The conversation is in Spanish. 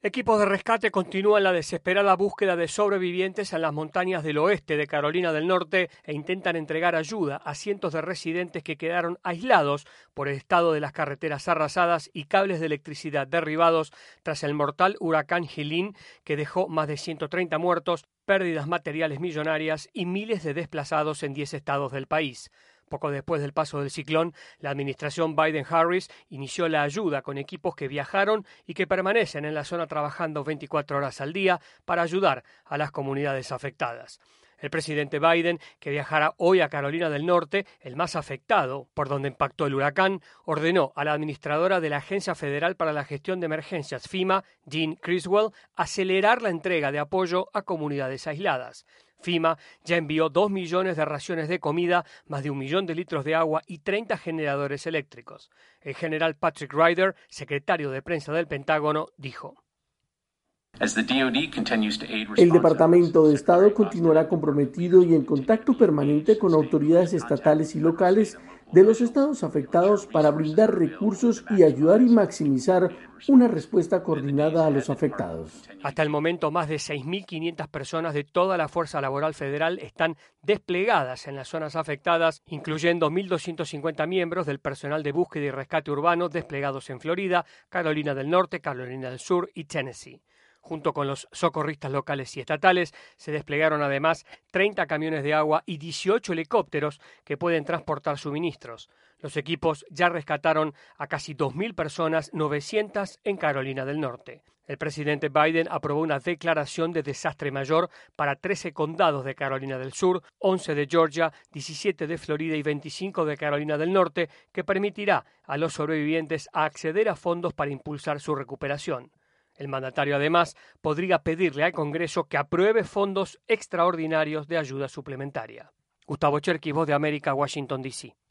Equipos de rescate continúan la desesperada búsqueda de sobrevivientes en las montañas del oeste de Carolina del Norte e intentan entregar ayuda a cientos de residentes que quedaron aislados por el estado de las carreteras arrasadas y cables de electricidad derribados tras el mortal huracán Helene, que dejó más de 130 muertos, pérdidas materiales millonarias y miles de desplazados en 10 estados del país. Poco después del paso del ciclón, la administración Biden-Harris inició la ayuda con equipos que viajaron y que permanecen en la zona trabajando 24 horas al día para ayudar a las comunidades afectadas. El presidente Biden, que viajará hoy a Carolina del Norte, el más afectado por donde impactó el huracán, ordenó a la administradora de la Agencia Federal para la Gestión de Emergencias, FEMA, Jean Criswell, acelerar la entrega de apoyo a comunidades aisladas. FEMA ya envió 2 millones de raciones de comida, más de 1 millón de litros de agua y 30 generadores eléctricos. El general Patrick Ryder, secretario de prensa del Pentágono, dijo: El Departamento de Estado continuará comprometido y en contacto permanente con autoridades estatales y locales de los estados afectados para brindar recursos y ayudar y maximizar una respuesta coordinada a los afectados. Hasta el momento, más de 6.500 personas de toda la fuerza laboral federal están desplegadas en las zonas afectadas, incluyendo 1.250 miembros del personal de búsqueda y rescate urbano desplegados en Florida, Carolina del Norte, Carolina del Sur y Tennessee. Junto con los socorristas locales y estatales, se desplegaron además 30 camiones de agua y 18 helicópteros que pueden transportar suministros. Los equipos ya rescataron a casi 2.000 personas, 900 en Carolina del Norte. El presidente Biden aprobó una declaración de desastre mayor para 13 condados de Carolina del Sur, 11 de Georgia, 17 de Florida y 25 de Carolina del Norte, que permitirá a los sobrevivientes acceder a fondos para impulsar su recuperación. El mandatario, además, podría pedirle al Congreso que apruebe fondos extraordinarios de ayuda suplementaria. Gustavo Cherkis, Voz de América, Washington, D.C.